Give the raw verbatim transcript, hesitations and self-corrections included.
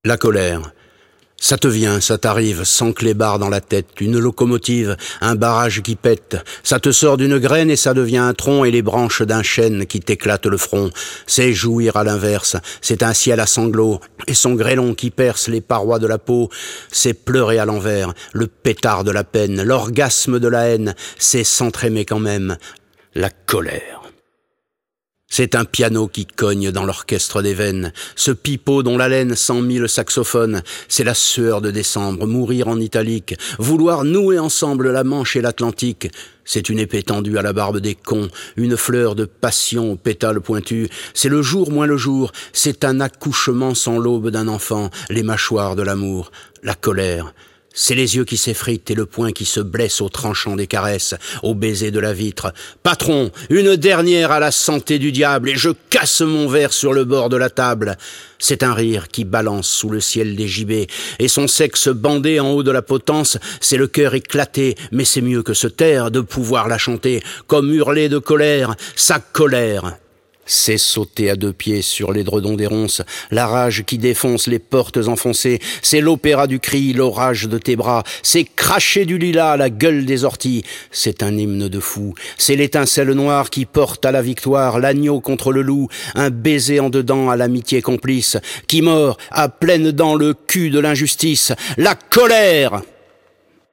La colère. Ça te vient, ça t'arrive, sans clébard dans la tête, une locomotive, un barrage qui pète. Ça te sort d'une graine et ça devient un tronc et les branches d'un chêne qui t'éclatent le front. C'est jouir à l'inverse, c'est un ciel à sanglots et son grêlon qui perce les parois de la peau. C'est pleurer à l'envers, le pétard de la peine, l'orgasme de la haine, c'est s'entraimer quand même. La colère. C'est un piano qui cogne dans l'orchestre des veines, ce pipeau dont l'haleine cent mille saxophones, c'est la sueur de décembre, mourir en italique, vouloir nouer ensemble la Manche et l'Atlantique. C'est une épée tendue à la barbe des cons, une fleur de passion aux pétales pointus, c'est le jour moins le jour, c'est un accouchement sans l'aube d'un enfant, les mâchoires de l'amour, la colère. C'est les yeux qui s'effritent et le poing qui se blesse au tranchant des caresses, au baiser de la vitre. Patron, une dernière à la santé du diable et je casse mon verre sur le bord de la table. C'est un rire qui balance sous le ciel des gibets et son sexe bandé en haut de la potence, c'est le cœur éclaté, mais c'est mieux que se taire de pouvoir la chanter, comme hurler de colère, sa colère. C'est sauter à deux pieds sur l'édredon des ronces, la rage qui défonce les portes enfoncées, c'est l'opéra du cri, l'orage de tes bras, c'est cracher du lilas à la gueule des orties, c'est un hymne de fou, c'est l'étincelle noire qui porte à la victoire, l'agneau contre le loup, un baiser en dedans à l'amitié complice, qui mord à pleines dents le cul de l'injustice, la colère!